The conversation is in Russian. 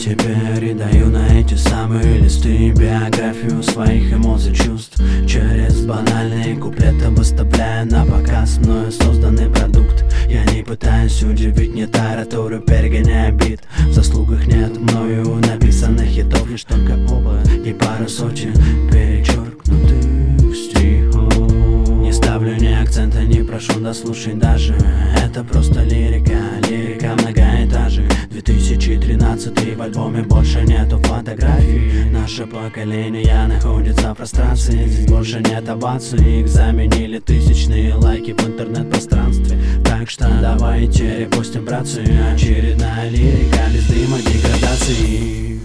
теперь даю на эти самые листы биографию своих эмоций, чувств. Через банальные куплеты выставляя на показ мною созданный продукт. Я не пытаюсь удивить, не таратуру, перегоняя бит. В заслугах нет мною написанных хитов, лишь только опыт и пару сотен перечеркнутых стихов. Не ставлю ни акцента, не прошу дослушать даже. Это просто лирика, лирика многоэтажек. 2013 в альбоме больше нету фотографий. Наше поколение находится в пространстве. Здесь больше нет оваций, их заменили тысячные лайки в интернет-пространстве. Так что давайте репостим, братцы. Очередная лирика без дыма деградации.